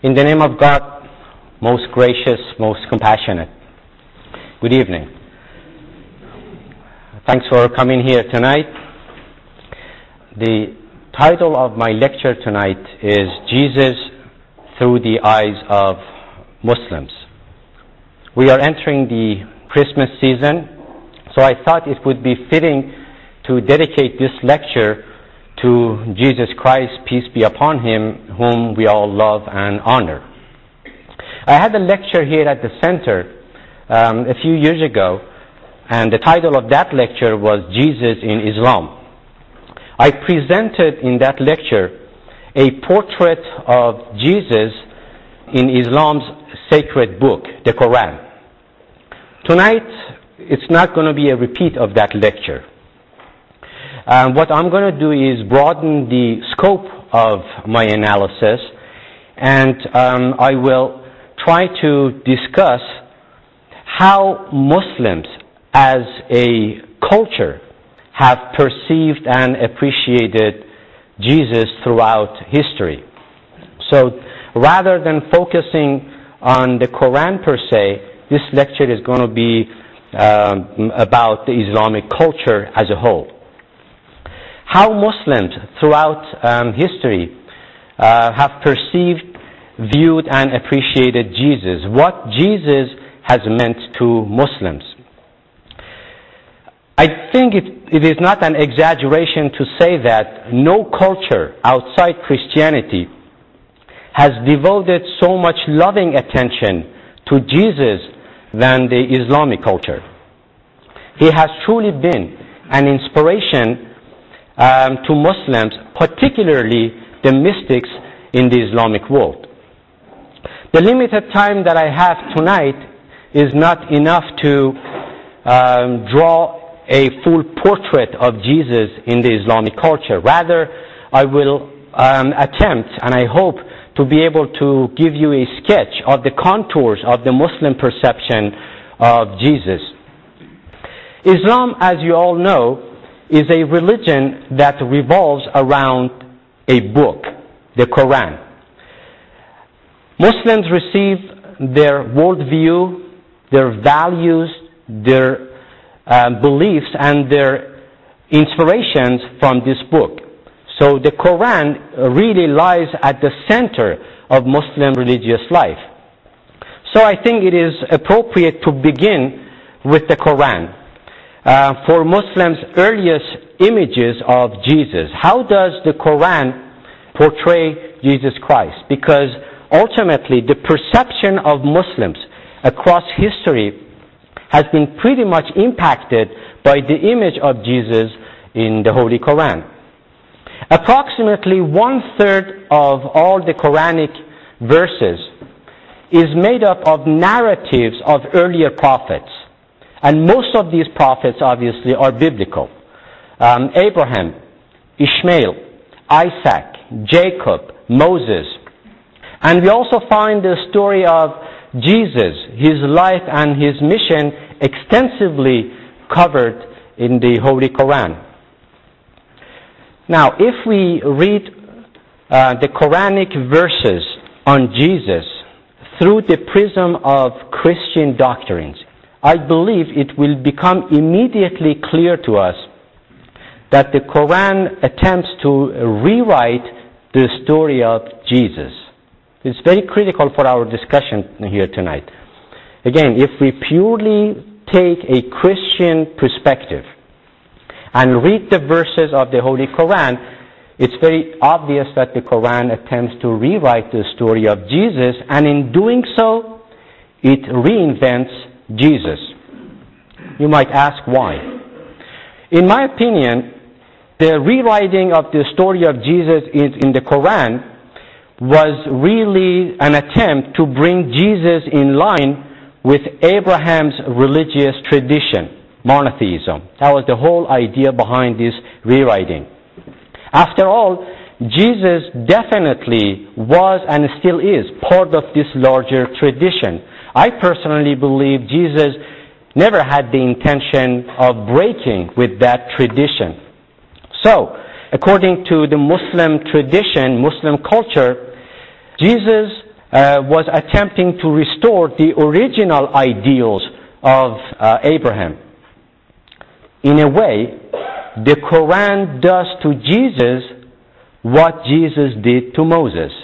In the name of God, most gracious, most compassionate, good evening. Thanks for coming here tonight. The title of my lecture tonight is Jesus Through the Eyes of Muslims. We are entering the Christmas season, so I thought it would be fitting to dedicate this lecture to Jesus Christ, peace be upon him, whom we all love and honor. I had a lecture here at the center a few years ago, and the title of that lecture was Jesus in Islam. I presented in that lecture a portrait of Jesus in Islam's sacred book, the Quran. Tonight, it's not going to be a repeat of that lecture. What I'm going to do is broaden the scope of my analysis, and I will try to discuss how Muslims as a culture have perceived and appreciated Jesus throughout history. So rather than focusing on the Quran per se, this lecture is going to be about the Islamic culture as a whole. How Muslims throughout history have perceived, viewed, and appreciated Jesus. What Jesus has meant to Muslims. I think it is not an exaggeration to say that no culture outside Christianity has devoted so much loving attention to Jesus than the Islamic culture. He has truly been an inspiration to Muslims, particularly the mystics in the Islamic world. The limited time that I have tonight is not enough to draw a full portrait of Jesus in the Islamic culture. Rather, I will attempt, and I hope to be able to give you a sketch of the contours of the Muslim perception of Jesus. Islam, as you all know, is a religion that revolves around a book, the Quran. Muslims receive their worldview, their values, their beliefs, and their inspirations from this book. So the Quran really lies at the center of Muslim religious life. So I think it is appropriate to begin with the Quran. For Muslims' earliest images of Jesus, how does the Quran portray Jesus Christ? Because ultimately the perception of Muslims across history has been pretty much impacted by the image of Jesus in the Holy Quran. Approximately 1/3 of all the Quranic verses is made up of narratives of earlier prophets. And most of these prophets, obviously, are biblical. Abraham, Ishmael, Isaac, Jacob, Moses. And we also find the story of Jesus, his life and his mission extensively covered in the Holy Quran. Now, if we read the Quranic verses on Jesus through the prism of Christian doctrines, I believe it will become immediately clear to us that the Quran attempts to rewrite the story of Jesus. It's very critical for our discussion here tonight. Again, if we purely take a Christian perspective and read the verses of the Holy Quran, it's very obvious that the Quran attempts to rewrite the story of Jesus, and in doing so, it reinvents Jesus. You might ask why. In my opinion, the rewriting of the story of Jesus in the Quran was really an attempt to bring Jesus in line with Abraham's religious tradition, monotheism. That was the whole idea behind this rewriting. After all, Jesus definitely was and still is part of this larger tradition. I personally believe Jesus never had the intention of breaking with that tradition. So, according to the Muslim tradition, Muslim culture, Jesus was attempting to restore the original ideals of Abraham. In a way, the Quran does to Jesus what Jesus did to Moses.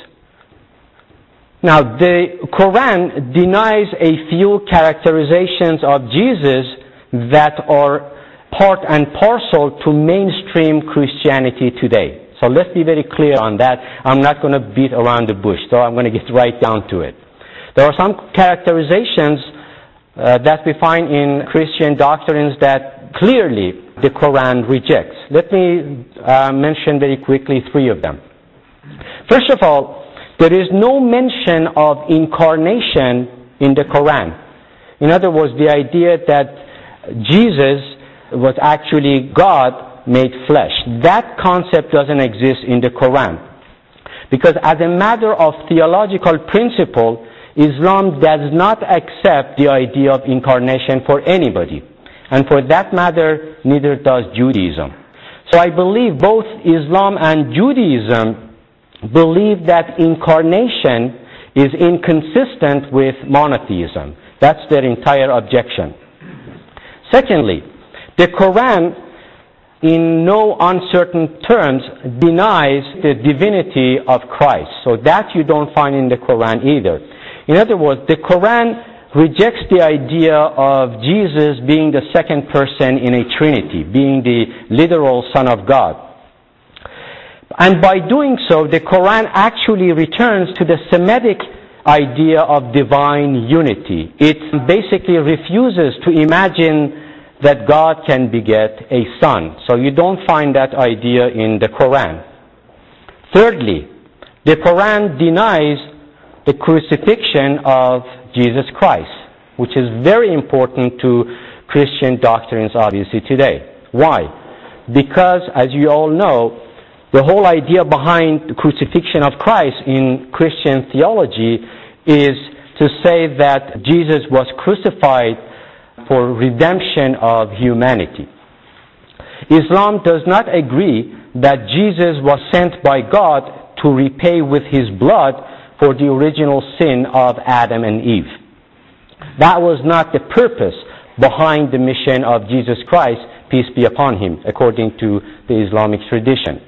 Now, the Quran denies a few characterizations of Jesus that are part and parcel to mainstream Christianity today. So let's be very clear on that. I'm not going to beat around the bush, so I'm going to get right down to it. There are some characterizations that we find in Christian doctrines that clearly the Quran rejects. Let me mention very quickly 3 of them. First of all, there is no mention of incarnation in the Quran. In other words, the idea that Jesus was actually God made flesh. That concept doesn't exist in the Quran. Because as a matter of theological principle, Islam does not accept the idea of incarnation for anybody. And for that matter, neither does Judaism. So I believe both Islam and Judaism believe that incarnation is inconsistent with monotheism. That's their entire objection. Secondly, the Quran, in no uncertain terms, denies the divinity of Christ. So that you don't find in the Quran either. In other words, the Quran rejects the idea of Jesus being the second person in a Trinity, being the literal Son of God. And by doing so, the Quran actually returns to the Semitic idea of divine unity. It basically refuses to imagine that God can beget a son. So you don't find that idea in the Quran. Thirdly, the Quran denies the crucifixion of Jesus Christ, which is very important to Christian doctrines, obviously, today. Why? Because, as you all know, the whole idea behind the crucifixion of Christ in Christian theology is to say that Jesus was crucified for redemption of humanity. Islam does not agree that Jesus was sent by God to repay with his blood for the original sin of Adam and Eve. That was not the purpose behind the mission of Jesus Christ, peace be upon him, according to the Islamic tradition.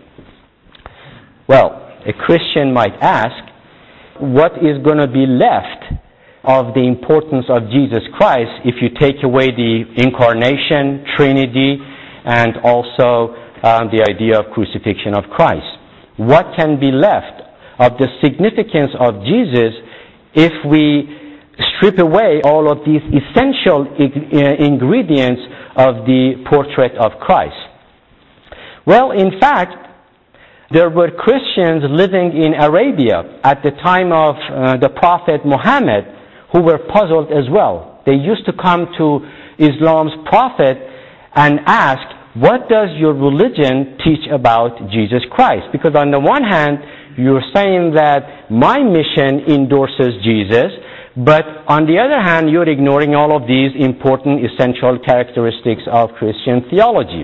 Well, a Christian might ask, what is going to be left of the importance of Jesus Christ if you take away the incarnation, Trinity, and also the idea of crucifixion of Christ? What can be left of the significance of Jesus if we strip away all of these essential ingredients of the portrait of Christ? Well, in fact, there were Christians living in Arabia at the time of the Prophet Muhammad who were puzzled as well. They used to come to Islam's prophet and ask, what does your religion teach about Jesus Christ? Because on the one hand, you're saying that my mission endorses Jesus, but on the other hand, you're ignoring all of these important essential characteristics of Christian theology.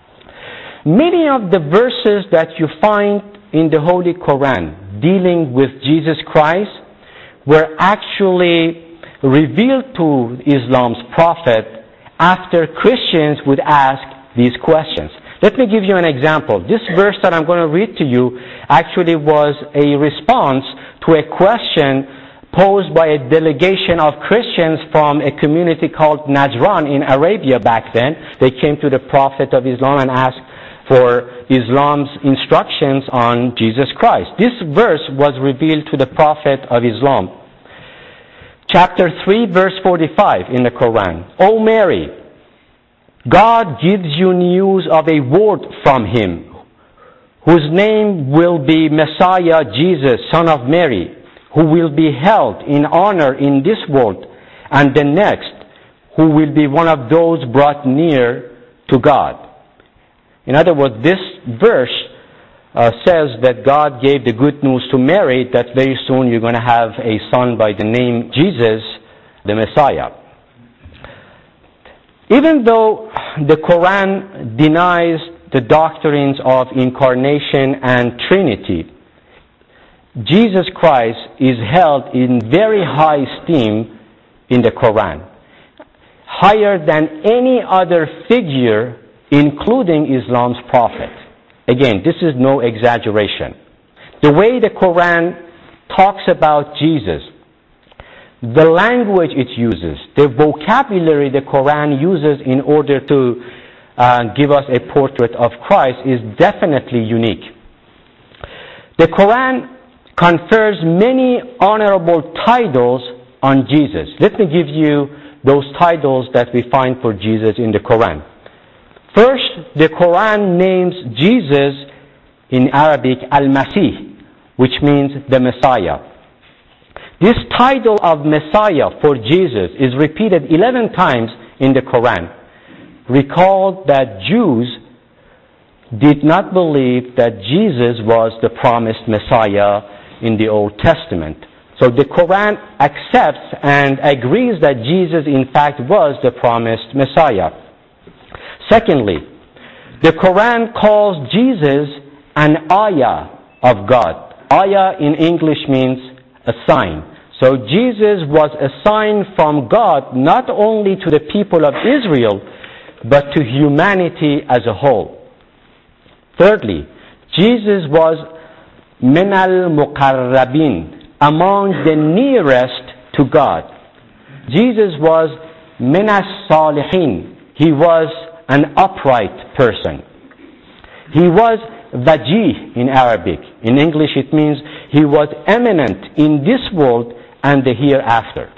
Many of the verses that you find in the Holy Quran dealing with Jesus Christ were actually revealed to Islam's prophet after Christians would ask these questions. Let me give you an example. This verse that I'm going to read to you actually was a response to a question posed by a delegation of Christians from a community called Najran in Arabia back then. They came to the Prophet of Islam and asked for Islam's instructions on Jesus Christ. This verse was revealed to the Prophet of Islam. Chapter 3, verse 45 in the Quran. O Mary, God gives you news of a word from him, whose name will be Messiah Jesus, son of Mary, who will be held in honor in this world and the next, who will be one of those brought near to God. In other words, this verse says that God gave the good news to Mary that very soon you're going to have a son by the name Jesus, the Messiah. Even though the Quran denies the doctrines of incarnation and Trinity, Jesus Christ is held in very high esteem in the Quran, higher than any other figure, including Islam's prophet. Again, this is no exaggeration. The way the Quran talks about Jesus, the language it uses, the vocabulary the Quran uses in order to give us a portrait of Christ is definitely unique. The Quran confers many honorable titles on Jesus. Let me give you those titles that we find for Jesus in the Quran. First, the Quran names Jesus in Arabic Al-Masih, which means the Messiah. This title of Messiah for Jesus is repeated 11 times in the Quran. Recall that Jews did not believe that Jesus was the promised Messiah in the Old Testament. So the Quran accepts and agrees that Jesus in fact was the promised Messiah. Secondly, the Quran calls Jesus an ayah of God. Ayah in English means a sign. So Jesus was a sign from God not only to the people of Israel, but to humanity as a whole. Thirdly, Jesus was min al-muqarrabin, among the nearest to God. Jesus was min as-salihin. He was an upright person. He was wajih in Arabic. In English it means he was eminent in this world and the hereafter.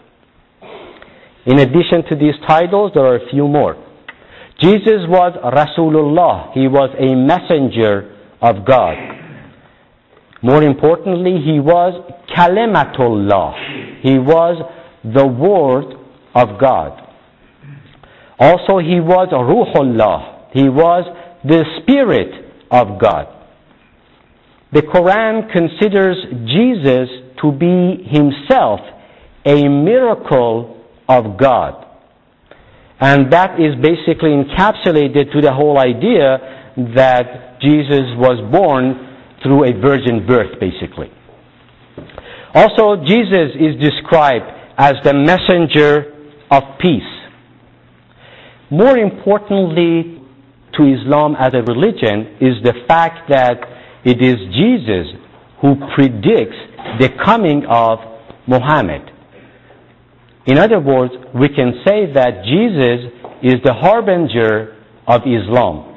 In addition to these titles, there are a few more. Jesus was Rasulullah. He was a messenger of God. More importantly, he was Kalimatullah. He was the word of God. Also, he was Ruhullah. He was the Spirit of God. The Quran considers Jesus to be himself a miracle of God. And that is basically encapsulated to the whole idea that Jesus was born through a virgin birth, basically. Also, Jesus is described as the messenger of peace. More importantly to Islam as a religion is the fact that it is Jesus who predicts the coming of Muhammad. In other words, we can say that Jesus is the harbinger of Islam.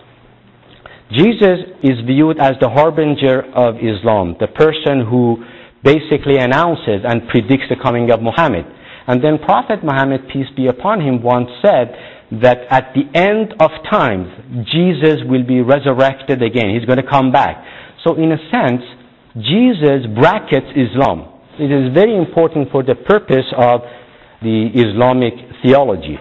Jesus is viewed as the harbinger of Islam, the person who basically announces and predicts the coming of Muhammad. And then Prophet Muhammad, peace be upon him, once said that at the end of times, Jesus will be resurrected again. He's going to come back. So in a sense, Jesus brackets Islam. It is very important for the purpose of the Islamic theology.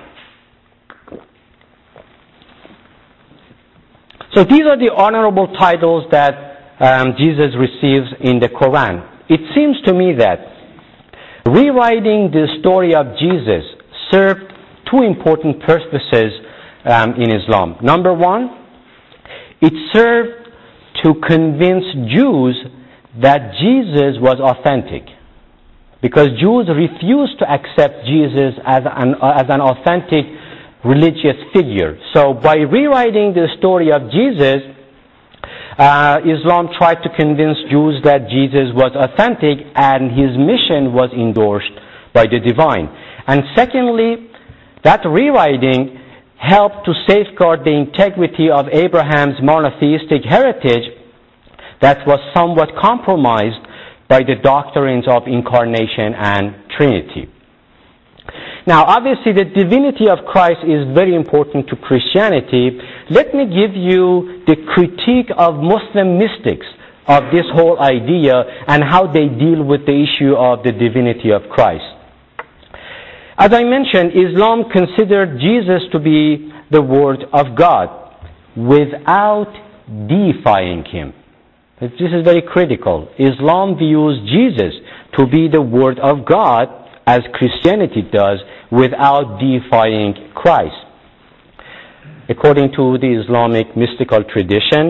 So these are the honorable titles that Jesus receives in the Quran. It seems to me that rewriting the story of Jesus served two important purposes in Islam. Number one, it served to convince Jews that Jesus was authentic, because Jews refused to accept Jesus as an authentic religious figure. So by rewriting the story of Jesus, Islam tried to convince Jews that Jesus was authentic and his mission was endorsed by the divine. And secondly, that rewriting helped to safeguard the integrity of Abraham's monotheistic heritage that was somewhat compromised by the doctrines of incarnation and Trinity. Now, obviously, the divinity of Christ is very important to Christianity. Let me give you the critique of Muslim mystics of this whole idea and how they deal with the issue of the divinity of Christ. As I mentioned, Islam considered Jesus to be the Word of God without deifying him. This is very critical. Islam views Jesus to be the Word of God, as Christianity does, without deifying Christ. According to the Islamic mystical tradition,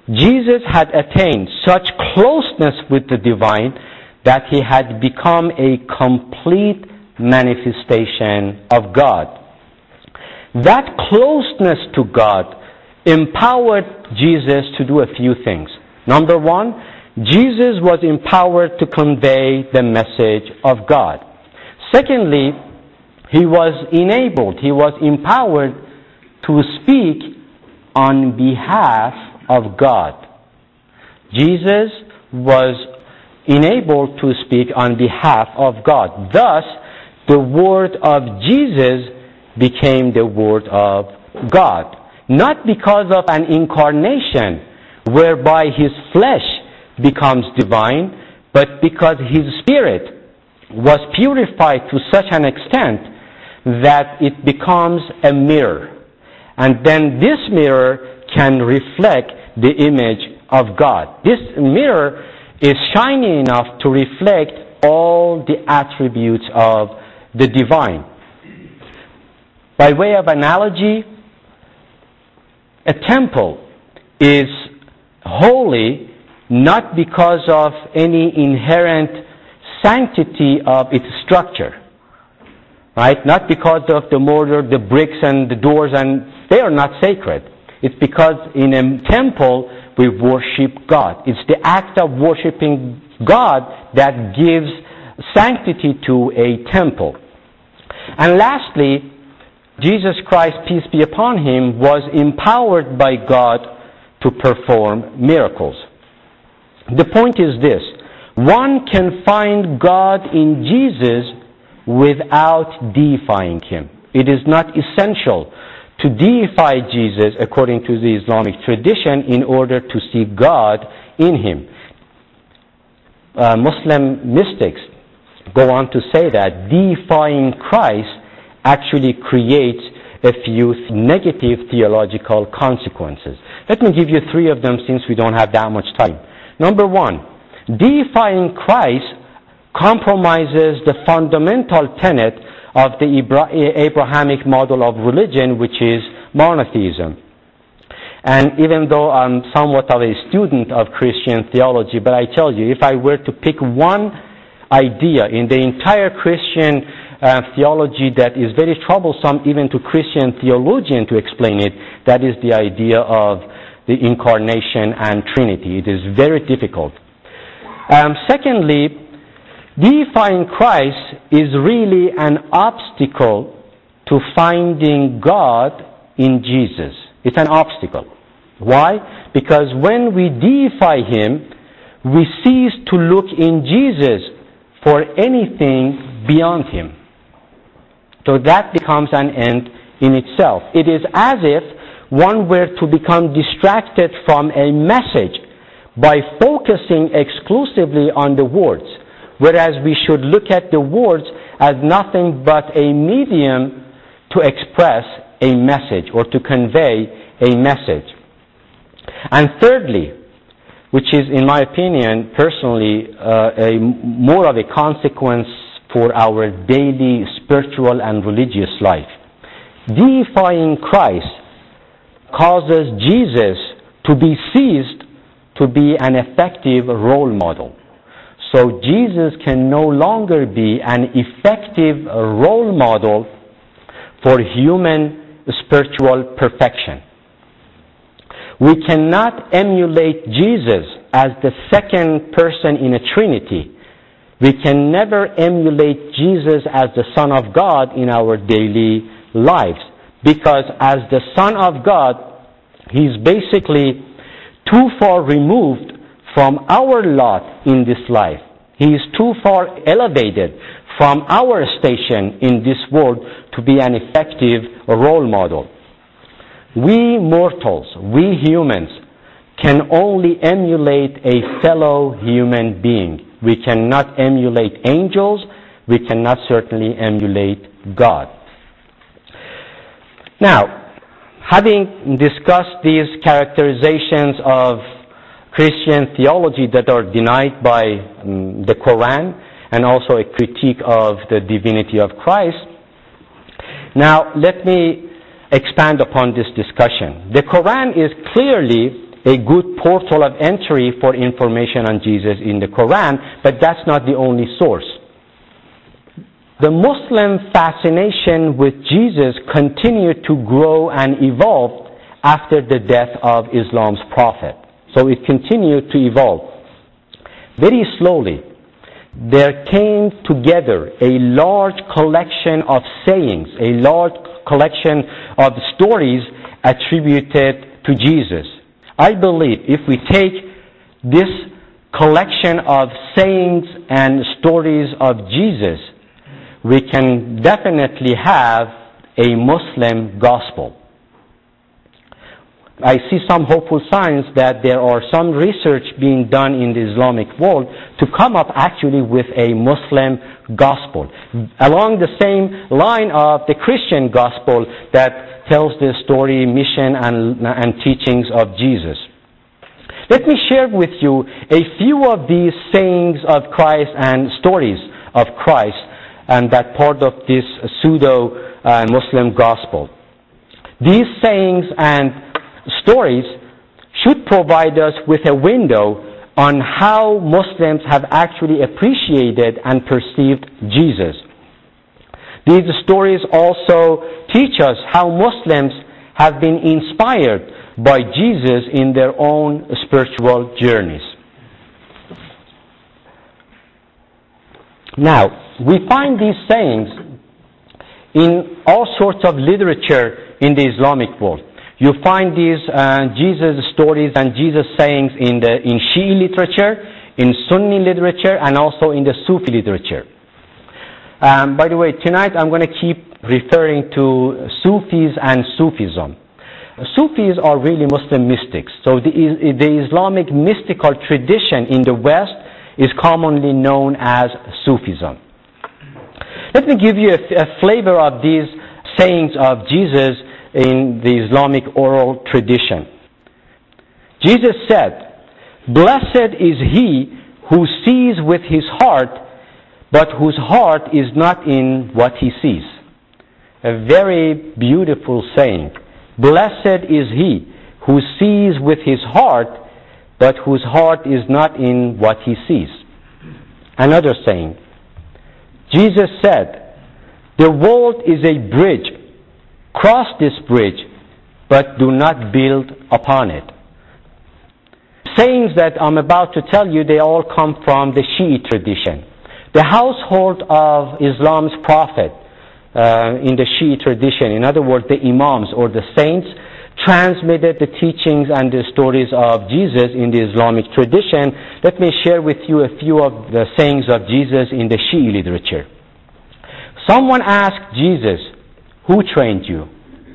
Jesus had attained such closeness with the divine that he had become a complete manifestation of God. That closeness to God empowered Jesus to do a few things. Number one, Jesus was empowered to convey the message of God. Secondly, he was enabled, he was empowered to speak on behalf of God. Jesus was enabled to speak on behalf of God. Thus, the word of Jesus became the word of God. Not because of an incarnation whereby his flesh becomes divine, but because his spirit was purified to such an extent that it becomes a mirror. And then this mirror can reflect the image of God. This mirror is shiny enough to reflect all the attributes of the divine. By way of analogy, a temple is holy not because of any inherent sanctity of its structure, right? Not because of the mortar, the bricks, and the doors, and they are not sacred. It's because in a temple we worship God. It's the act of worshiping God that gives sanctity to a temple. And lastly, Jesus Christ, peace be upon him, was empowered by God to perform miracles. The point is this: one can find God in Jesus without deifying him. It is not essential to deify Jesus according to the Islamic tradition in order to see God in him. Muslim mystics go on to say that deifying Christ actually creates a few negative theological consequences. Let me give you three of them since we don't have that much time. Number one, deifying Christ compromises the fundamental tenet of the Abrahamic model of religion, which is monotheism. And even though I'm somewhat of a student of Christian theology, but I tell you, if I were to pick one idea in the entire Christian theology that is very troublesome even to Christian theologian to explain it, that is the idea of the incarnation and Trinity. It is very difficult. Secondly, deifying Christ is really an obstacle to finding God in Jesus. It's an obstacle. Why? Because when we deify him, we cease to look in Jesus for anything beyond him. So that becomes an end in itself. It is as if one were to become distracted from a message by focusing exclusively on the words, whereas we should look at the words as nothing but a medium to express a message or to convey a message. And thirdly, which is, in my opinion, personally, more of a consequence for our daily spiritual and religious life. Deifying Christ causes Jesus to be seized to be an effective role model. So Jesus can no longer be an effective role model for human spiritual perfection. We cannot emulate Jesus as the second person in a Trinity. We can never emulate Jesus as the Son of God in our daily lives, because as the Son of God, he's basically too far removed from our lot in this life. He is too far elevated from our station in this world to be an effective role model. We mortals, we humans, can only emulate a fellow human being. We cannot emulate angels. We cannot certainly emulate God. Now, having discussed these characterizations of Christian theology that are denied by the Quran and also a critique of the divinity of Christ, now let me expand upon this discussion. The Quran is clearly a good portal of entry for information on Jesus in the Quran, but that's not the only source. The Muslim fascination with Jesus continued to grow and evolve after the death of Islam's prophet. So it continued to evolve. Very slowly, there came together a large collection of sayings, a large collection of stories attributed to Jesus. I believe if we take this collection of sayings and stories of Jesus, we can definitely have a Muslim gospel. I see some hopeful signs that there are some research being done in the Islamic world to come up actually with a Muslim gospel, along the same line of the Christian gospel that tells the story, mission, and teachings of Jesus. Let me share with you a few of these sayings of Christ and stories of Christ, and that part of this pseudo-Muslim gospel. These sayings and stories should provide us with a window on how Muslims have actually appreciated and perceived Jesus. These stories also teach us how Muslims have been inspired by Jesus in their own spiritual journeys. Now, we find these sayings in all sorts of literature in the Islamic world. You find these Jesus stories and Jesus sayings in Shi'i literature, in Sunni literature, and also in the Sufi literature. By the way, tonight I'm going to keep referring to Sufis and Sufism. Sufis are really Muslim mystics. So the Islamic mystical tradition in the West is commonly known as Sufism. Let me give you a flavor of these sayings of Jesus in the Islamic oral tradition. Jesus said, "Blessed is he who sees with his heart, but whose heart is not in what he sees." A very beautiful saying. Blessed is he who sees with his heart, but whose heart is not in what he sees. Another saying. Jesus said, "The world is a bridge. Cross this bridge, but do not build upon it." Sayings that I'm about to tell you, they all come from the Shi'i tradition. The household of Islam's prophet in the Shi'i tradition, in other words, the imams or the saints, transmitted the teachings and the stories of Jesus in the Islamic tradition. Let me share with you a few of the sayings of Jesus in the Shi'i literature. Someone asked Jesus, "Who trained you?"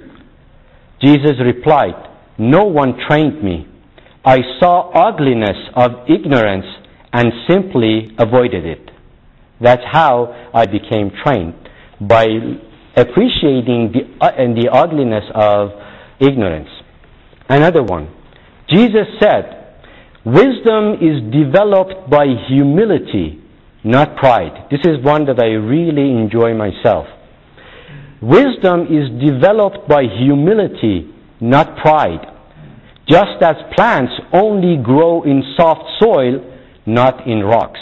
Jesus replied, "No one trained me. I saw ugliness of ignorance and simply avoided it. That's how I became trained, by appreciating the ugliness of ignorance." Another one. Jesus said, "Wisdom is developed by humility, not pride." This is one that I really enjoy myself. Wisdom is developed by humility, not pride. Just as plants only grow in soft soil, not in rocks.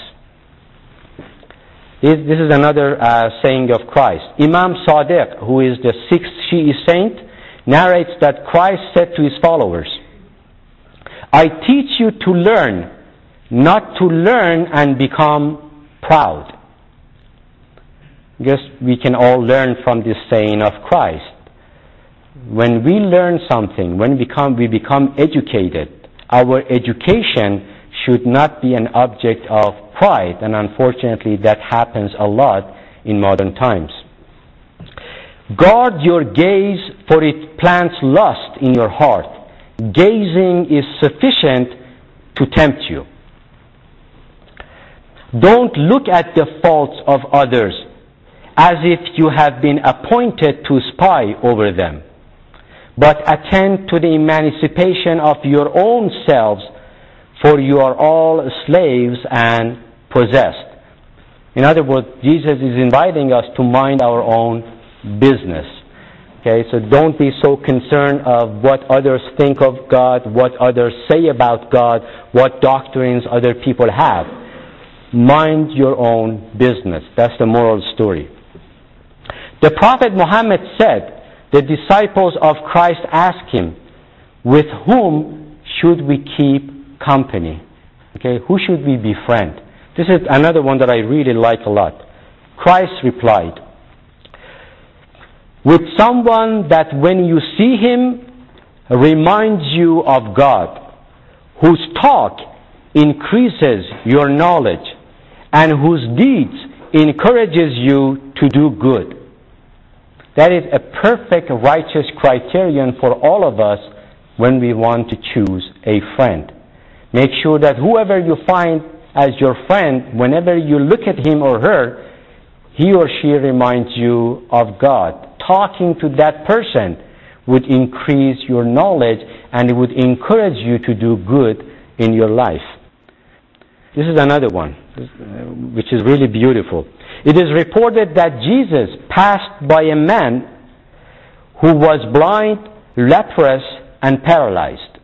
This is another saying of Christ. Imam Sadiq, who is the sixth Shi'i saint, narrates that Christ said to his followers, "I teach you to learn, not to learn and become proud." I guess we can all learn from this saying of Christ. When we learn something, when we become educated, our education should not be an object of pride, and unfortunately that happens a lot in modern times. Guard your gaze, for it plants lust in your heart. Gazing is sufficient to tempt you. Don't look at the faults of others as if you have been appointed to spy over them, but attend to the emancipation of your own selves, for you are all slaves and possessed. In other words, Jesus is inviting us to mind our own business. Okay, so don't be so concerned of what others think of God, what others say about God, what doctrines other people have. Mind your own business. That's the moral story. The Prophet Muhammad said, the disciples of Christ asked him, with whom should we keep company? Okay, who should we befriend? This is another one that I really like a lot. Christ replied, with someone that when you see him reminds you of God, whose talk increases your knowledge, and whose deeds encourages you to do good. That is a perfect righteous criterion for all of us when we want to choose a friend. Make sure that whoever you find as your friend, whenever you look at him or her, he or she reminds you of God. Talking to that person would increase your knowledge and it would encourage you to do good in your life. This is another one, which is really beautiful. It is reported that Jesus passed by a man who was blind, leprous, and paralyzed.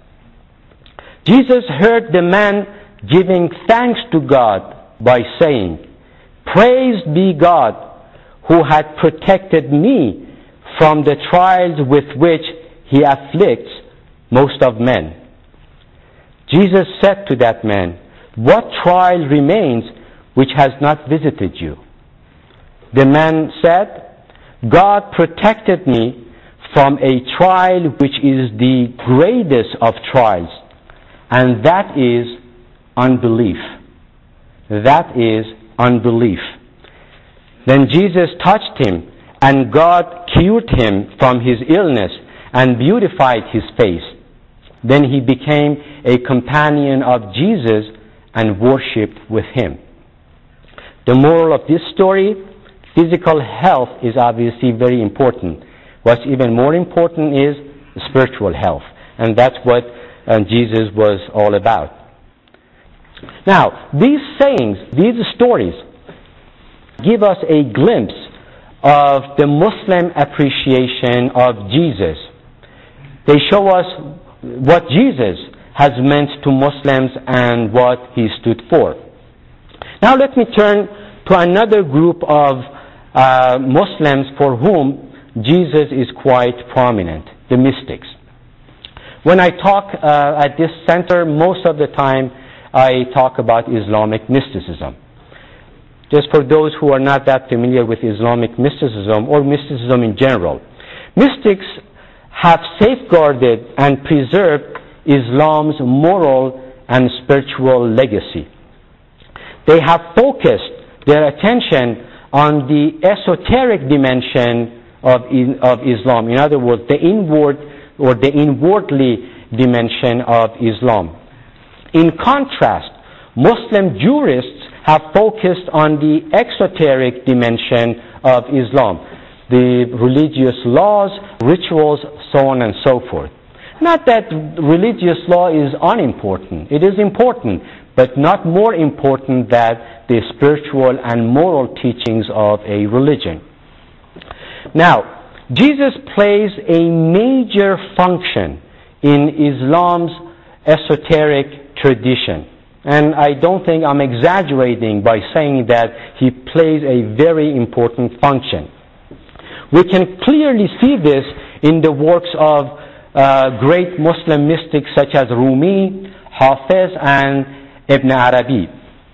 Jesus heard the man giving thanks to God by saying, "Praised be God who had protected me from the trials with which he afflicts most of men." Jesus said to that man, "What trial remains which has not visited you?" The man said, "God protected me from a trial which is the greatest of trials, and that is unbelief." That is unbelief. Then Jesus touched him, and God cured him from his illness and beautified his face. Then he became a companion of Jesus and worshipped with him. The moral of this story, physical health is obviously very important. What's even more important is spiritual health. And that's what Jesus was all about. Now, these sayings, these stories, give us a glimpse of the Muslim appreciation of Jesus. They show us what Jesus has meant to Muslims and what he stood for. Now let me turn to another group of Muslims for whom Jesus is quite prominent, the mystics. When I talk at this center, most of the time I talk about Islamic mysticism. Just for those who are not that familiar with Islamic mysticism or mysticism in general, mystics have safeguarded and preserved Islam's moral and spiritual legacy. They have focused their attention on the esoteric dimension of Islam. In other words, the inward or the inwardly dimension of Islam. In contrast, Muslim jurists have focused on the exoteric dimension of Islam, the religious laws, rituals, so on and so forth. Not that religious law is unimportant. It is important, but not more important than the spiritual and moral teachings of a religion. Now, Jesus plays a major function in Islam's esoteric tradition. And I don't think I'm exaggerating by saying that he plays a very important function. We can clearly see this in the works of great Muslim mystics such as Rumi, Hafiz, and Ibn Arabi.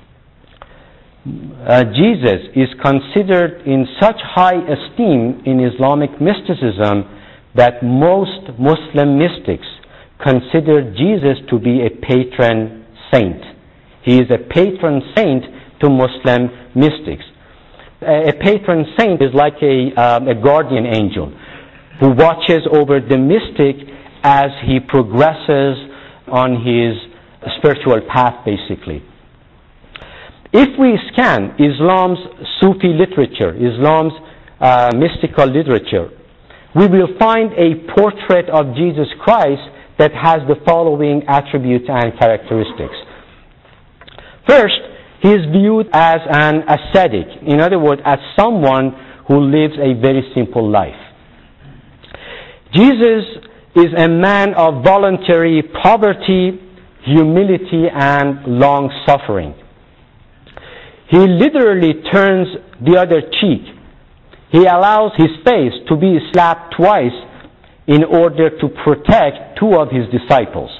Jesus is considered in such high esteem in Islamic mysticism that most Muslim mystics consider Jesus to be a patron saint. He is a patron saint to Muslim mystics. A patron saint is like a guardian angel who watches over the mystic as he progresses on his spiritual path, basically. If we scan Islam's Sufi literature, Islam's mystical literature, we will find a portrait of Jesus Christ that has the following attributes and characteristics. First, he is viewed as an ascetic, in other words, as someone who lives a very simple life. Jesus is a man of voluntary poverty, humility, and long-suffering. He literally turns the other cheek. He allows his face to be slapped twice in order to protect two of his disciples.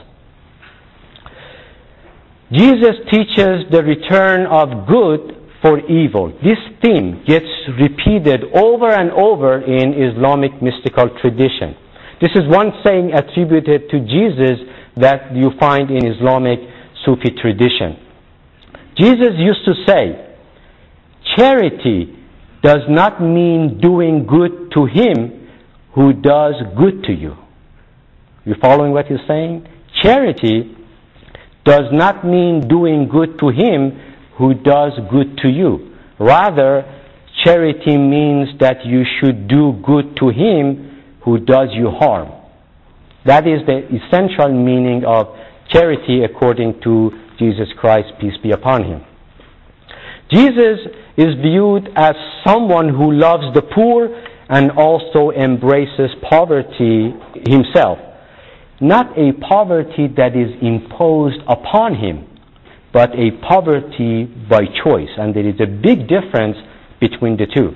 Jesus teaches the return of good for evil. This theme gets repeated over and over in Islamic mystical tradition. This is one saying attributed to Jesus that you find in Islamic Sufi tradition. Jesus used to say, charity does not mean doing good to him who does good to you. You following what he's saying? Charity does not mean doing good to him who does good to you. Rather, charity means that you should do good to him who does you harm. That is the essential meaning of charity according to Jesus Christ, peace be upon him. Jesus is viewed as someone who loves the poor and also embraces poverty himself. Not a poverty that is imposed upon him, but a poverty by choice. And there is a big difference between the two.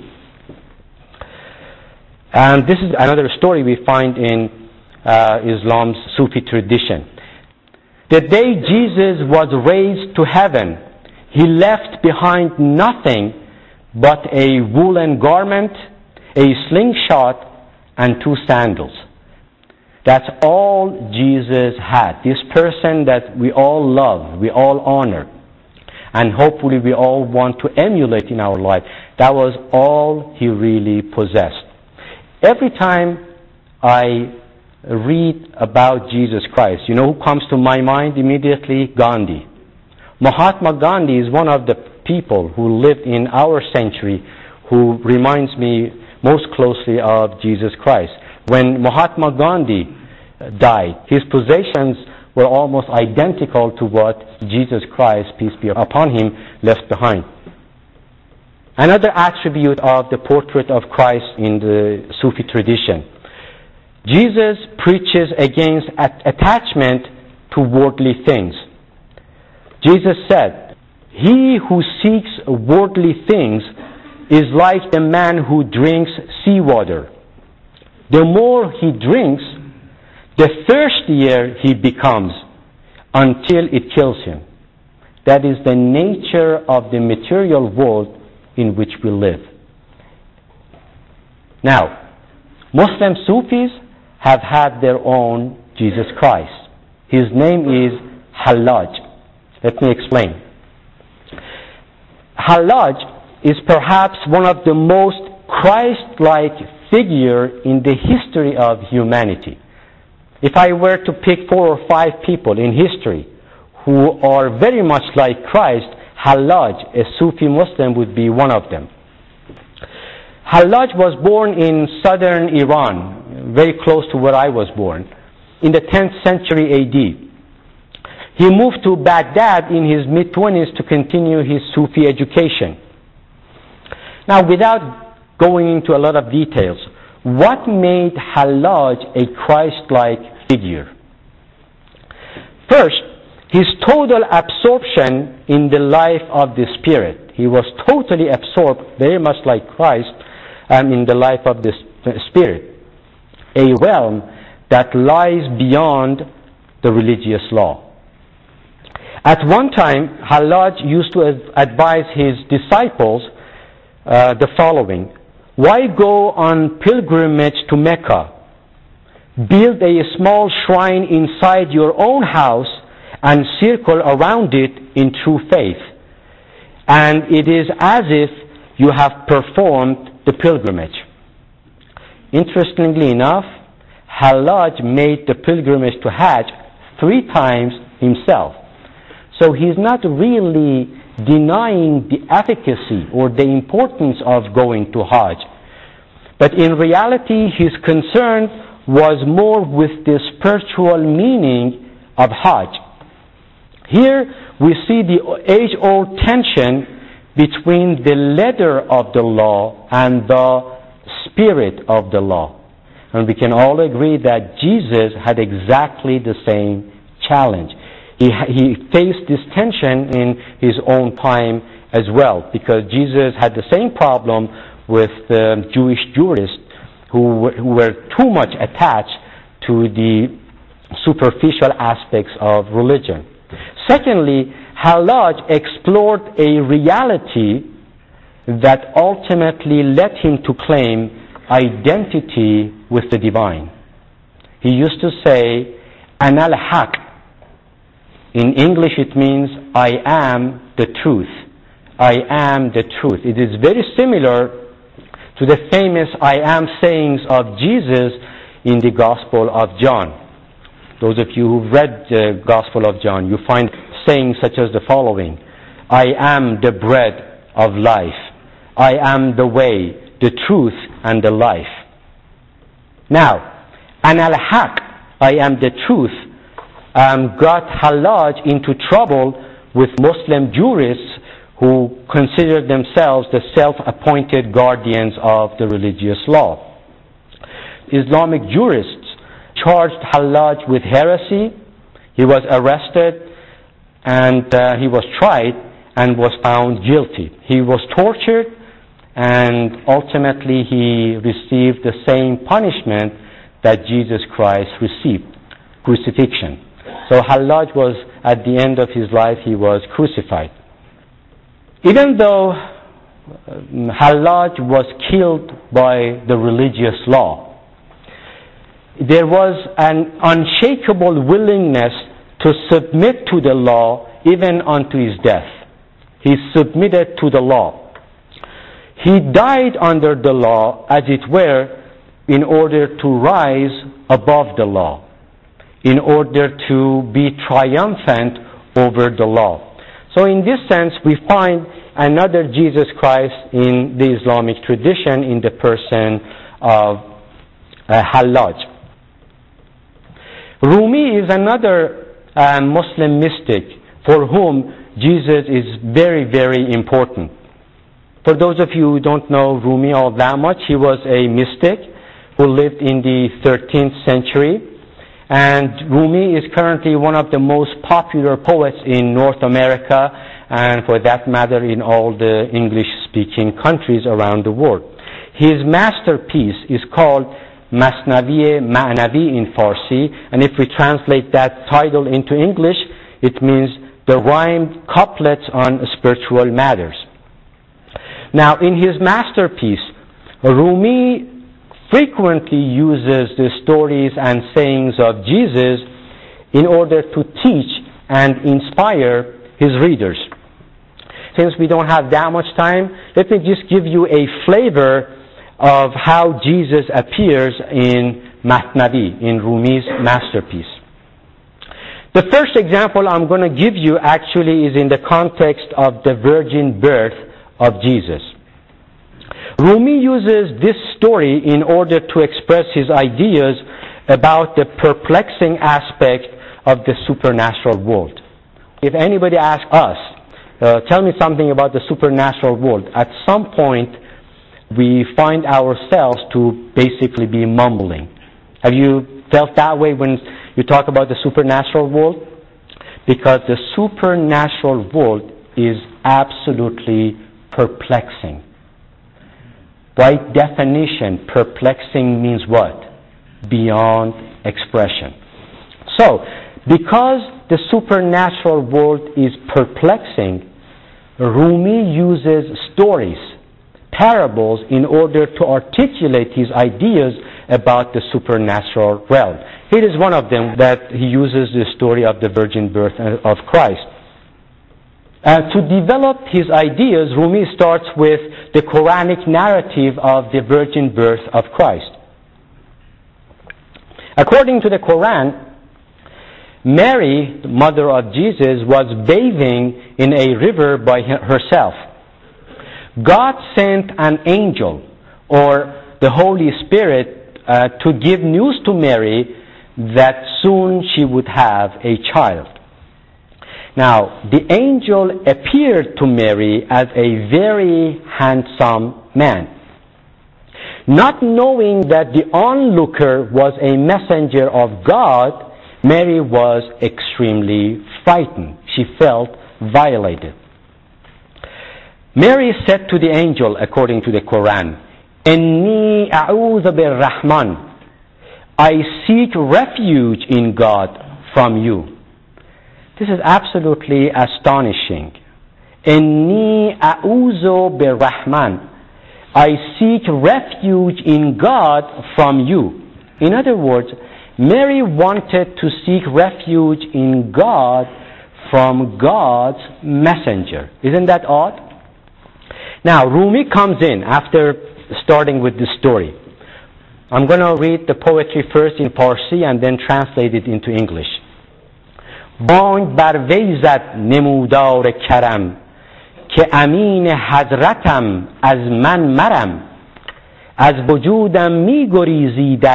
And this is another story we find in Islam's Sufi tradition. The day Jesus was raised to heaven, he left behind nothing but a woolen garment, a slingshot, and 2 sandals. That's all Jesus had. This person that we all love, we all honor, and hopefully we all want to emulate in our life. That was all he really possessed. Every time I read about Jesus Christ, you know who comes to my mind immediately? Gandhi. Mahatma Gandhi is one of the people who lived in our century who reminds me most closely of Jesus Christ. When Mahatma Gandhi died, his possessions were almost identical to what Jesus Christ, peace be upon him, left behind. Another attribute of the portrait of Christ in the Sufi tradition. Jesus preaches against attachment to worldly things. Jesus said, "He who seeks worldly things is like the man who drinks seawater. The more he drinks, the thirstier he becomes until it kills him." That is the nature of the material world in which we live. Now, Muslim Sufis have had their own Jesus Christ. His name is Hallaj. Let me explain. Hallaj is perhaps one of the most Christ-like figure in the history of humanity. If I were to pick 4 or 5 people in history who are very much like Christ, Hallaj, a Sufi Muslim, would be one of them. Hallaj was born in southern Iran, very close to where I was born, in the 10th century AD. He moved to Baghdad in his mid-20s to continue his Sufi education. Now, without going into a lot of details, what made Hallaj a Christ-like figure? First, his total absorption in the life of the Spirit. He was totally absorbed, very much like Christ, in the life of the Spirit. A realm that lies beyond the religious law. At one time, Hallaj used to advise his disciples the following: "Why go on pilgrimage to Mecca? Build a small shrine inside your own house and circle around it in true faith. And it is as if you have performed the pilgrimage." Interestingly enough, Hallaj made the pilgrimage to Hajj 3 times himself. So he's not really denying the efficacy or the importance of going to Hajj. But in reality, his concern was more with the spiritual meaning of Hajj. Here we see the age-old tension between the letter of the law and the spirit of the law. And we can all agree that Jesus had exactly the same challenge. He faced this tension in his own time as well, because Jesus had the same problem with the Jewish jurists who were too much attached to the superficial aspects of religion. Secondly, Hallaj explored a reality that ultimately led him to claim identity with the divine. He used to say, Ana al-Haq. In English it means, I am the truth. I am the truth. It is very similar to the famous I am sayings of Jesus in the Gospel of John. Those of you who've read the Gospel of John, you find sayings such as the following: I am the bread of life. I am the way, the truth, and the life. Now, Ana al-Haq, I am the truth, got Hallaj into trouble with Muslim jurists who considered themselves the self-appointed guardians of the religious law. Islamic jurists charged Hallaj with heresy. He was arrested and he was tried and was found guilty. He was tortured and ultimately he received the same punishment that Jesus Christ received, crucifixion. So Hallaj was, at the end of his life, he was crucified. Even though Hallaj was killed by the religious law, there was an unshakable willingness to submit to the law even unto his death. He submitted to the law. He died under the law, as it were, in order to rise above the law, in order to be triumphant over the law. So in this sense, we find another Jesus Christ in the Islamic tradition in the person of Hallaj. Rumi is another Muslim mystic for whom Jesus is very, very important. For those of you who don't know Rumi all that much, he was a mystic who lived in the 13th century. And Rumi is currently one of the most popular poets in North America, and for that matter in all the English-speaking countries around the world. His masterpiece is called Masnavi Ma'navi in Farsi, and if we translate that title into English, it means the rhymed couplets on spiritual matters. Now, in his masterpiece, Rumi frequently uses the stories and sayings of Jesus in order to teach and inspire his readers. Since we don't have that much time, let me just give you a flavor of how Jesus appears in Masnavi, in Rumi's masterpiece. The first example I'm going to give you actually is in the context of the virgin birth of Jesus. Rumi uses this story in order to express his ideas about the perplexing aspect of the supernatural world. If anybody asks us, tell me something about the supernatural world, at some point we find ourselves to basically be mumbling. Have you felt that way when you talk about the supernatural world? Because the supernatural world is absolutely perplexing. By definition, perplexing means what? Beyond expression. So, because the supernatural world is perplexing, Rumi uses stories, parables, in order to articulate his ideas about the supernatural realm. Here is one of them that he uses the story of the virgin birth of Christ. To develop his ideas, Rumi starts with the Quranic narrative of the virgin birth of Christ. According to the Quran, Mary, the mother of Jesus, was bathing in a river by herself. God sent an angel, or the Holy Spirit, to give news to Mary that soon she would have a child. Now, the angel appeared to Mary as a very handsome man. Not knowing that the onlooker was a messenger of God, Mary was extremely frightened. She felt violated. Mary said to the angel, according to the Quran, "Inni a'udhu bir-Rahman." I seek refuge in God from you. This is absolutely astonishing. Inni a'udhu bir-Rahman. I seek refuge in God from you. In other words, Mary wanted to seek refuge in God from God's messenger. Isn't that odd? Now, Rumi comes in after starting with this story. I'm going to read the poetry first in Farsi and then translate it into English. بانگ بر وی زد نمودار کرم که امین حضرتم از من مرم از وجودم می گریزی در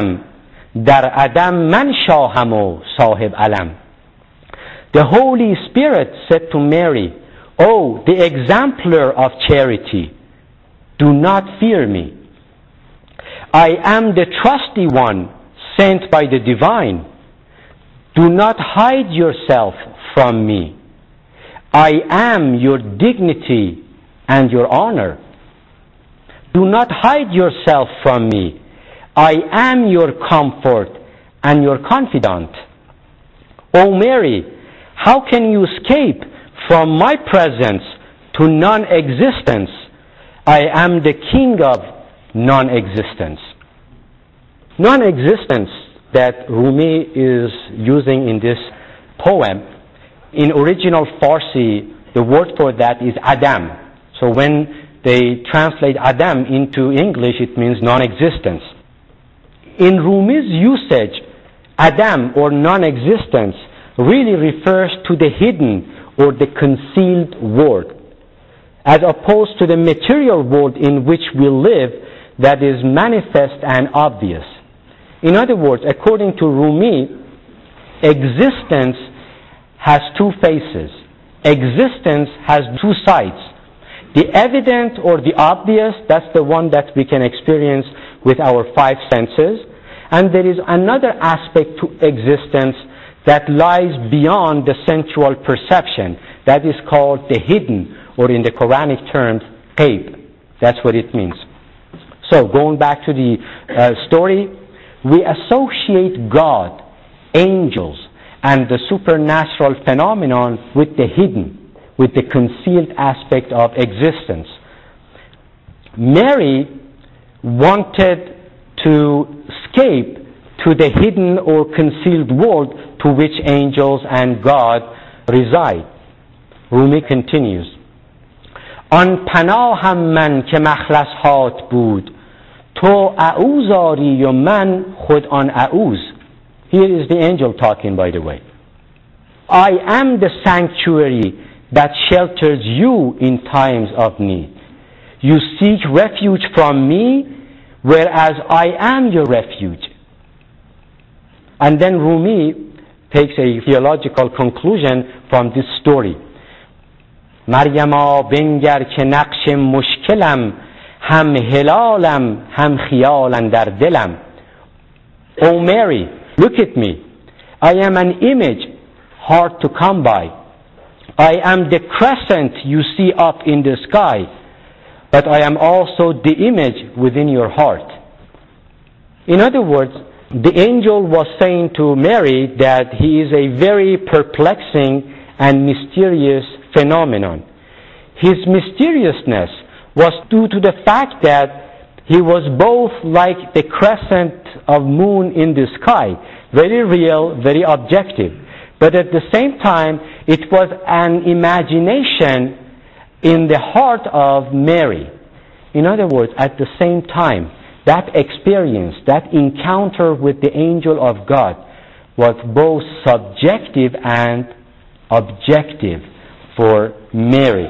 عدم من شاهم و صاحب علم. The Holy Spirit said to Mary, "Oh, the exemplar of charity, do not fear me. I am the trusty one sent by the divine. Do not hide yourself from me. I am your dignity and your honor. Do not hide yourself from me. I am your comfort and your confidant. O Mary, how can you escape from my presence to non-existence? I am the king of non-existence." Non-existence that Rumi is using in this poem, in original Farsi, the word for that is Adam. So when they translate Adam into English, it means non-existence. In Rumi's usage, Adam or non-existence really refers to the hidden or the concealed world, as opposed to the material world in which we live that is manifest and obvious. In other words, according to Rumi, existence has two faces. Existence has two sides. The evident or the obvious, that's the one that we can experience with our five senses. And there is another aspect to existence that lies beyond the sensual perception. That is called the hidden, or in the Quranic terms, ghaib. That's what it means. So, going back to the story, we associate God, angels, and the supernatural phenomenon with the hidden, with the concealed aspect of existence. Mary wanted to escape to the hidden or concealed world to which angels and God reside. Rumi continues, آن پناهم من که مخلص هات بود تو اعوذاری و من خود آن اعوذ. Here is the angel talking, by the way. I am the sanctuary that shelters you in times of need. You seek refuge from me, whereas I am your refuge. And then Rumi takes a theological conclusion from this story. مریما بنگر که نقش مشکلم هم هلالم هم خیالم در دلم. O Mary, look at me. I am an image hard to come by. I am the crescent you see up in the sky, but I am also the image within your heart. In other words, the angel was saying to Mary that he is a very perplexing and mysterious phenomenon. His mysteriousness was due to the fact that he was both like the crescent of moon in the sky, very real, very objective. But at the same time, it was an imagination in the heart of Mary. In other words, at the same time, that experience, that encounter with the angel of God was both subjective and objective for Mary.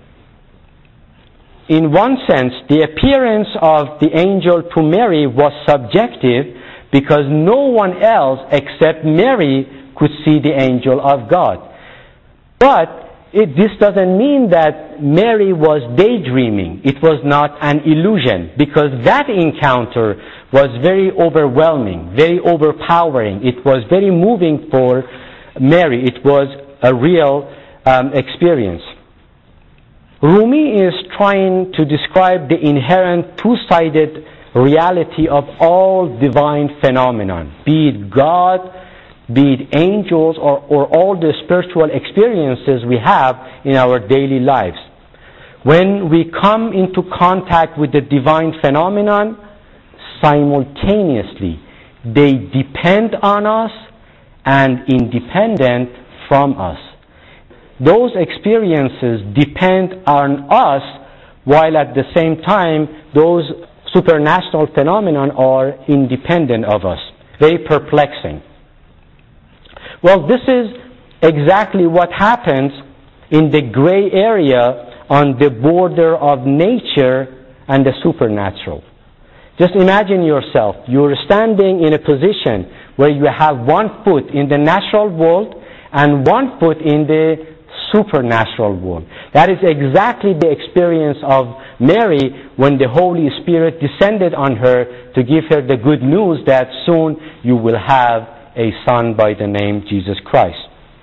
In one sense, the appearance of the angel to Mary was subjective because no one else except Mary could see the angel of God. But this doesn't mean that Mary was daydreaming. It was not an illusion, because that encounter was very overwhelming, very overpowering. It was very moving for Mary. It was a real experience. Rumi is trying to describe the inherent two-sided reality of all divine phenomenon, be it God, be it angels, or all the spiritual experiences we have in our daily lives. When we come into contact with the divine phenomenon, simultaneously they depend on us and independent from us. Those experiences depend on us, while at the same time those supernatural phenomena are independent of us. Very perplexing. Well, this is exactly what happens in the gray area on the border of nature and the supernatural. Just imagine yourself. You're standing in a position where you have one foot in the natural world and one foot in the supernatural world. That is exactly the experience of Mary when the Holy Spirit descended on her to give her the good news that soon you will have a son by the name Jesus Christ.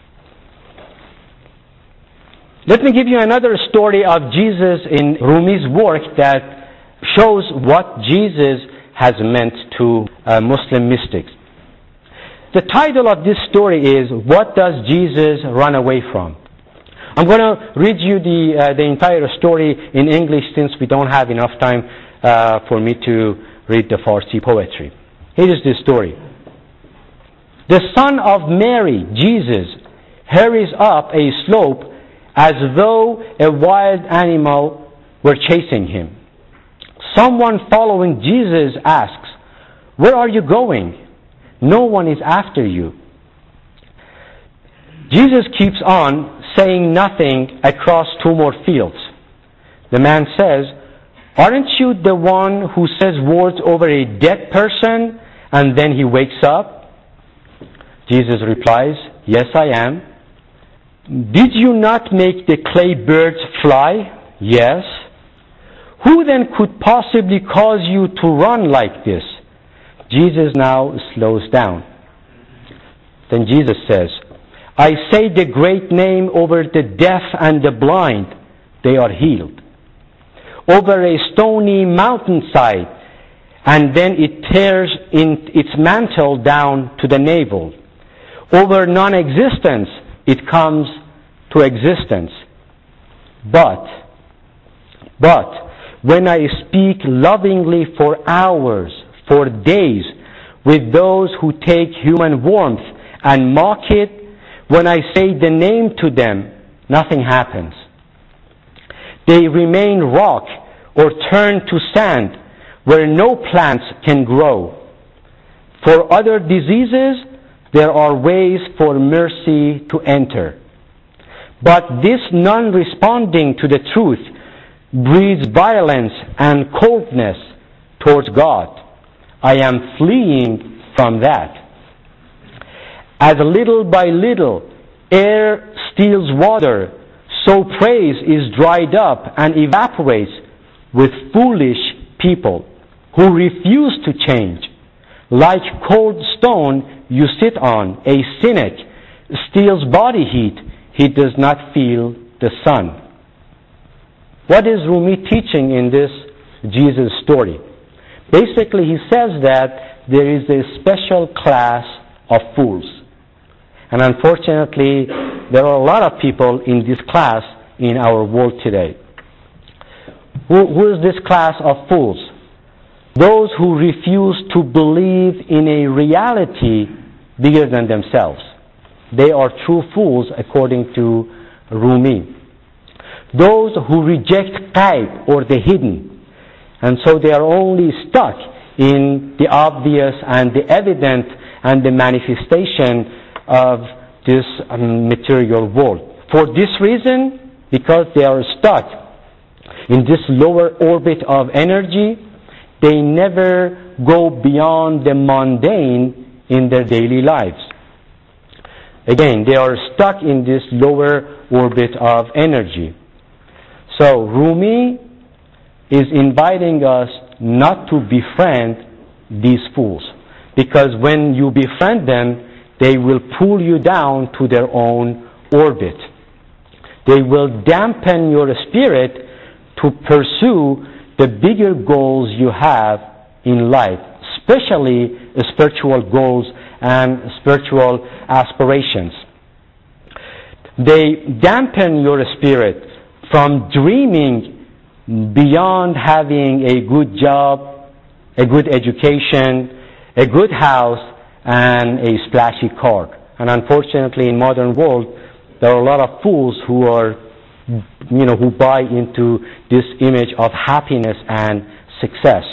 Let me give you another story of Jesus in Rumi's work that shows what Jesus has meant to Muslim mystics. The title of this story is, What Does Jesus Run Away From? I'm going to read you the entire story in English, since we don't have enough time for me to read the Farsi poetry. Here is the story. The son of Mary, Jesus, hurries up a slope as though a wild animal were chasing him. Someone following Jesus asks, "Where are you going? No one is after you." Jesus keeps on saying nothing across two more fields. The man says, "Aren't you the one who says words over a dead person and then he wakes up?" Jesus replies, "Yes, I am." "Did you not make the clay birds fly?" "Yes." "Who then could possibly cause you to run like this?" Jesus now slows down. Then Jesus says, "I say the great name over the deaf and the blind, they are healed. Over a stony mountainside, and then it tears in its mantle down to the navel. Over non-existence, it comes to existence. But when I speak lovingly for hours, for days, with those who take human warmth and mock it, when I say the name to them, nothing happens. They remain rock or turn to sand where no plants can grow. For other diseases, there are ways for mercy to enter. But this non-responding to the truth breeds violence and coldness towards God. I am fleeing from that. As little by little air steals water, so praise is dried up and evaporates with foolish people who refuse to change. Like cold stone you sit on, a cynic steals body heat, he does not feel the sun. What is Rumi teaching in this Jesus story? Basically, he says that there is a special class of fools. And unfortunately, there are a lot of people in this class in our world today. Who is this class of fools? Those who refuse to believe in a reality bigger than themselves. They are true fools according to Rumi. Those who reject ghaib or the hidden. And so they are only stuck in the obvious and the evident and the manifestation of this material world. For this reason, because they are stuck in this lower orbit of energy, they never go beyond the mundane in their daily lives. Again, they are stuck in this lower orbit of energy. So Rumi is inviting us not to befriend these fools, because when you befriend them, they will pull you down to their own orbit. They will dampen your spirit to pursue the bigger goals you have in life, especially spiritual goals and spiritual aspirations. They dampen your spirit from dreaming beyond having a good job, a good education, a good house, and a splashy car. And unfortunately, in modern world, there are a lot of fools who are, who buy into this image of happiness and success.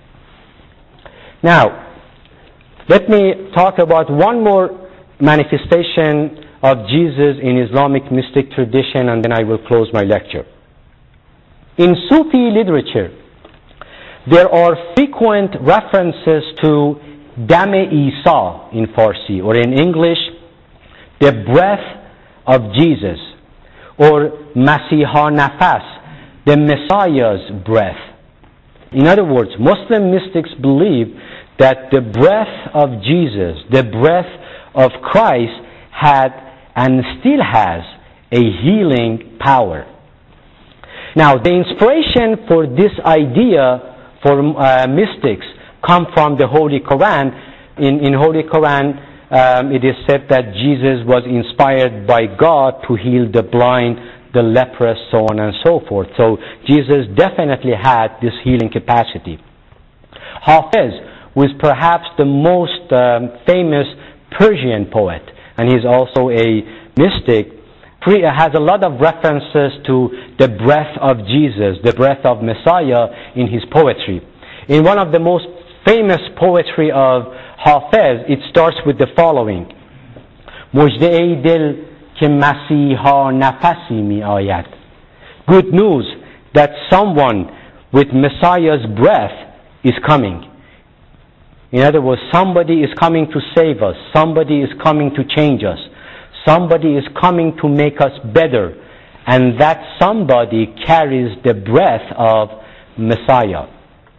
Now, let me talk about one more manifestation of Jesus in Islamic mystic tradition, and then I will close my lecture. In Sufi literature, there are frequent references to Dam-e Isa in Farsi, or in English, the breath of Jesus, or Masiha Nafas, the Messiah's breath. In other words, Muslim mystics believe that the breath of Jesus, the breath of Christ, had and still has a healing power. Now, the inspiration for this idea for mystics come from the Holy Quran. In Holy Quran, it is said that Jesus was inspired by God to heal the blind, the leprous, so on and so forth. So Jesus definitely had this healing capacity. Hafiz was perhaps the most famous Persian poet, and he's also a mystic. Has a lot of references to the breath of Jesus, the breath of Messiah in his poetry. In one of the most famous poetry of Hafiz, it starts with the following: مژده دل که مسیحا نفسی می آید. Good news that someone with Messiah's breath is coming. In other words, somebody is coming to save us. Somebody is coming to change us. Somebody is coming to make us better. And that somebody carries the breath of Messiah.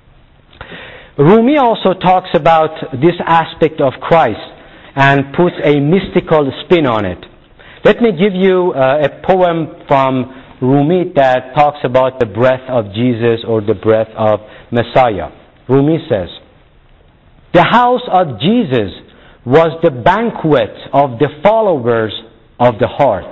Rumi also talks about this aspect of Christ and puts a mystical spin on it. Let me give you a poem from Rumi that talks about the breath of Jesus or the breath of Messiah. Rumi says, "The house of Jesus was the banquet of the followers of the heart."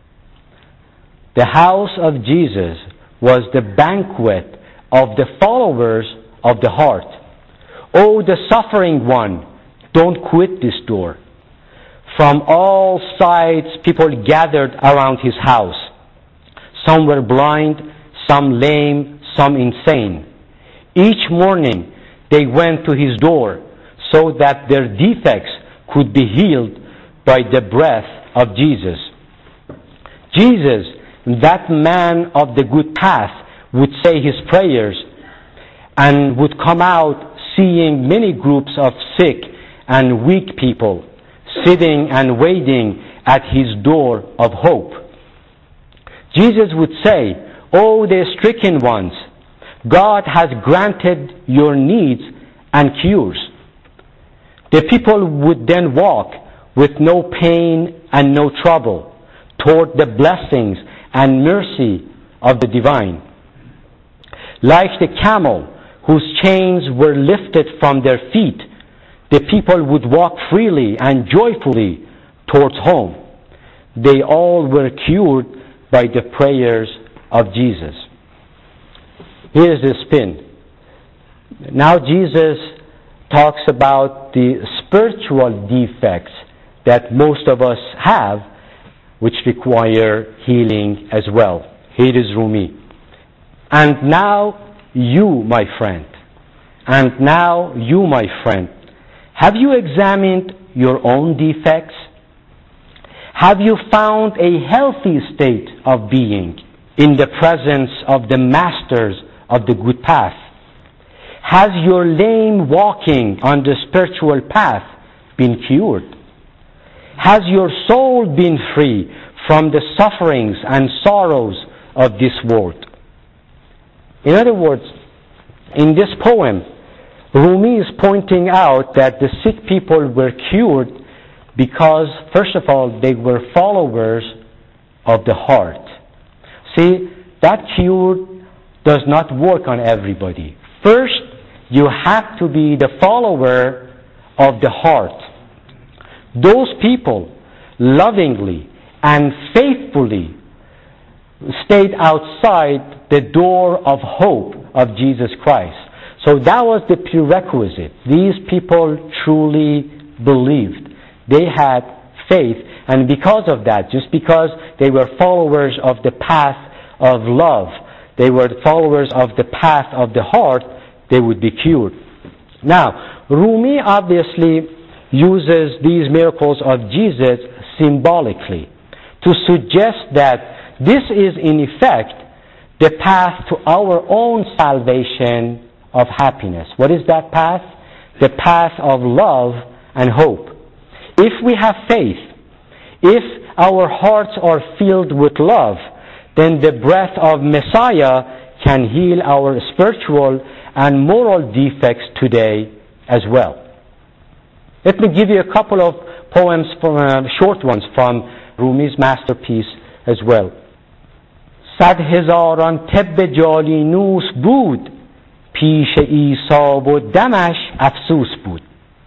The house of Jesus was the banquet of the followers of the heart. Oh, the suffering one, don't quit this door. From all sides, people gathered around his house. Some were blind, some lame, some insane. Each morning, they went to his door so that their defects could be healed by the breath of Jesus. Jesus, that man of the good path, would say his prayers and would come out seeing many groups of sick and weak people sitting and waiting at his door of hope. Jesus would say, "Oh, the stricken ones, God has granted your needs and cures." The people would then walk with no pain and no trouble toward the blessings and mercy of the divine. Like the camel whose chains were lifted from their feet, the people would walk freely and joyfully towards home. They all were cured by the prayers of Jesus. Here's the spin. Now Jesus talks about the spiritual defects that most of us have, which require healing as well. Here is Rumi. And now you, my friend, have you examined your own defects? Have you found a healthy state of being in the presence of the masters of the good path? Has your lame walking on the spiritual path been cured? Has your soul been free from the sufferings and sorrows of this world. In other words, in this poem, Rumi is pointing out that the sick people were cured because, first of all, they were followers of the heart. See, that cure does not work on everybody. First, you have to be the follower of the heart. Those people lovingly and faithfully stayed outside the door of hope of Jesus Christ. So that was the prerequisite. These people truly believed. They had faith, and because of that, just because they were followers of the path of love, they were followers of the path of the heart, they would be cured. Now, Rumi obviously uses these miracles of Jesus symbolically to suggest that this is in effect the path to our own salvation of happiness. What is that path? The path of love and hope. If we have faith, if our hearts are filled with love, then the breath of Messiah can heal our spiritual and moral defects today as well. Let me give you a couple of poems, short ones from Rumi's masterpiece as well. 100,000 طب جالینوس بود پیش عیسی و دمش افسوس بود.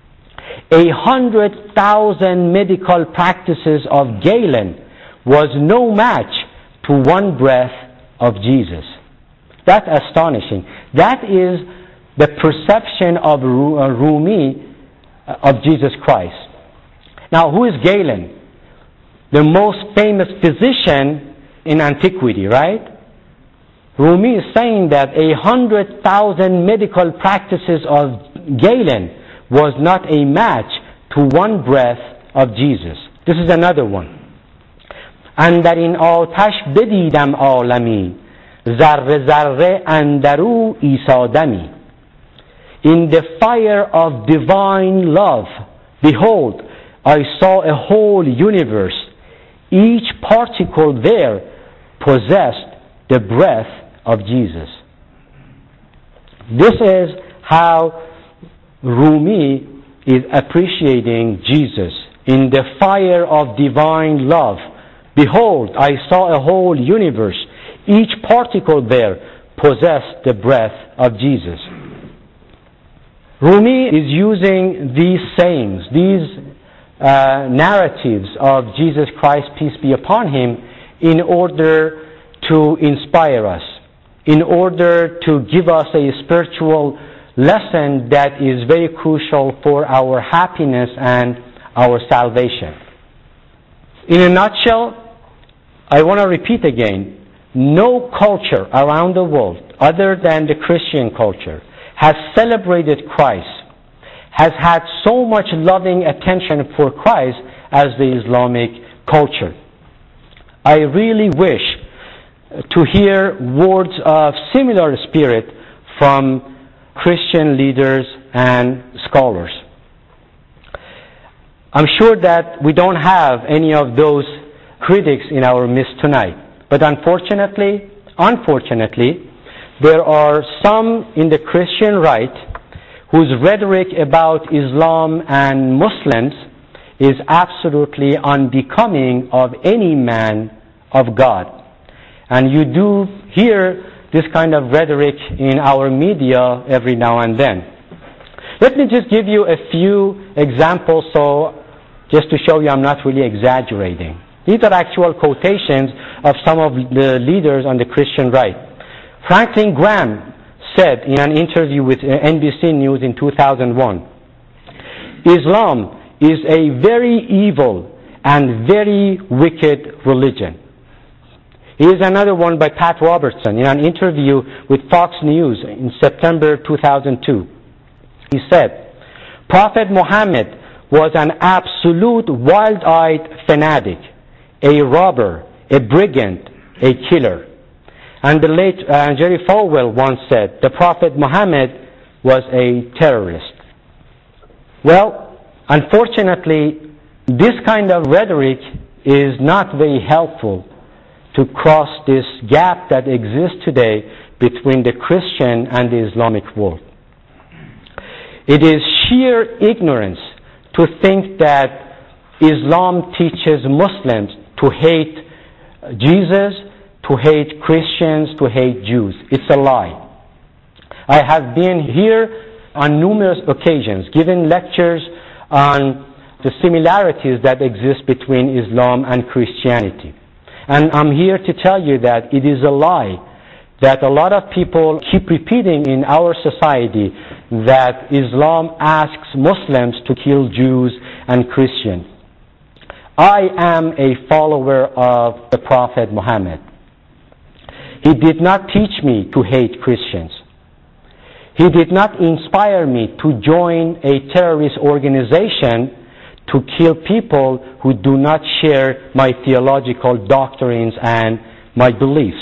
100,000 medical practices of Galen was no match to one breath of Jesus. That's astonishing. That is the perception of Rumi of Jesus Christ. Now, who is Galen? The most famous physician in antiquity, right? Rumi is saying that 100,000 medical practices of Galen was not a match to one breath of Jesus. This is another one. اندر این آتش بدیدم عالمی ذره ذره اندرو عیسی دمی. In the fire of divine love, behold, I saw a whole universe. Each particle there possessed the breath of Jesus. This is how Rumi is appreciating Jesus. In the fire of divine love, behold, I saw a whole universe. Each particle there possessed the breath of Jesus. Rumi is using these sayings, these narratives of Jesus Christ, peace be upon him, in order to inspire us, in order to give us a spiritual lesson that is very crucial for our happiness and our salvation. In a nutshell, I want to repeat again, no culture around the world other than the Christian culture has celebrated Christ, has had so much loving attention for Christ as the Islamic culture. I really wish to hear words of similar spirit from Christian leaders and scholars. I'm sure that we don't have any of those critics in our midst tonight. But unfortunately, there are some in the Christian right whose rhetoric about Islam and Muslims is absolutely unbecoming of any man of God. And you do hear this kind of rhetoric in our media every now and then. Let me just give you a few examples, just to show you I'm not really exaggerating. These are actual quotations of some of the leaders on the Christian right. Franklin Graham said in an interview with NBC News in 2001, Islam is a very evil and very wicked religion. Here's another one by Pat Robertson in an interview with Fox News in September 2002. He said, Prophet Muhammad was an absolute wild-eyed fanatic, a robber, a brigand, a killer. And the late Jerry Falwell once said, the Prophet Muhammad was a terrorist. Well, unfortunately, this kind of rhetoric is not very helpful to cross this gap that exists today between the Christian and the Islamic world. It is sheer ignorance to think that Islam teaches Muslims to hate Jesus, to hate Christians, to hate Jews. It's a lie. I have been here on numerous occasions giving lectures on the similarities that exist between Islam and Christianity. And I'm here to tell you that it is a lie that a lot of people keep repeating in our society, that Islam asks Muslims to kill Jews and Christians. I am a follower of the Prophet Muhammad. He did not teach me to hate Christians. He did not inspire me to join a terrorist organization to kill people who do not share my theological doctrines and my beliefs.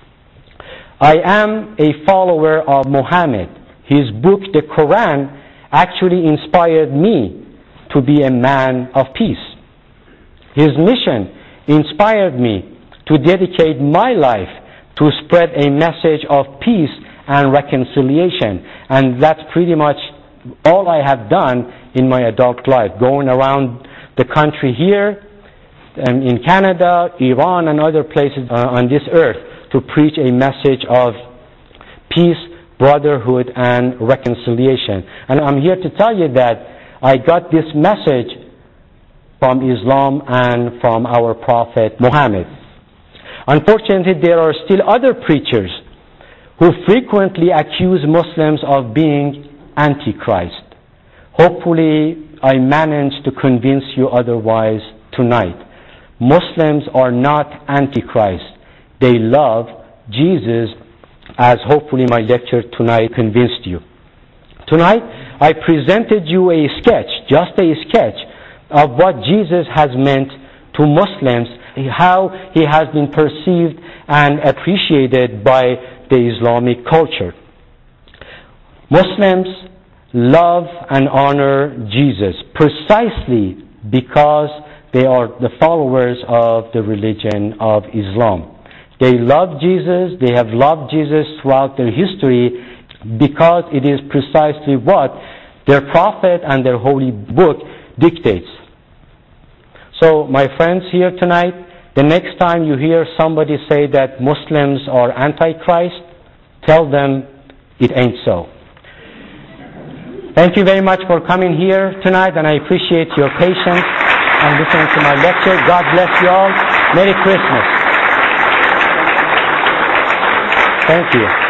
I am a follower of Muhammad. His book, the Quran, actually inspired me to be a man of peace. His mission inspired me to dedicate my life to spread a message of peace and reconciliation. And that's pretty much all I have done in my adult life, going around the country here, and in Canada, Iran, and other places on this earth to preach a message of peace, brotherhood, and reconciliation. And I'm here to tell you that I got this message from Islam and from our Prophet Muhammad. Unfortunately, there are still other preachers who frequently accuse Muslims of being antichrist. Hopefully, I managed to convince you otherwise tonight. Muslims are not antichrist. They love Jesus, as hopefully my lecture tonight convinced you. Tonight, I presented you a sketch, just a sketch, of what Jesus has meant to Muslims, how he has been perceived and appreciated by the Islamic culture. Muslims love and honor Jesus precisely because they are the followers of the religion of Islam. They love Jesus, they have loved Jesus throughout their history because it is precisely what their prophet and their holy book dictates. So, my friends here tonight, the next time you hear somebody say that Muslims are antichrist, tell them it ain't so. Thank you very much for coming here tonight, and I appreciate your patience and listening to my lecture. God bless you all. Merry Christmas. Thank you.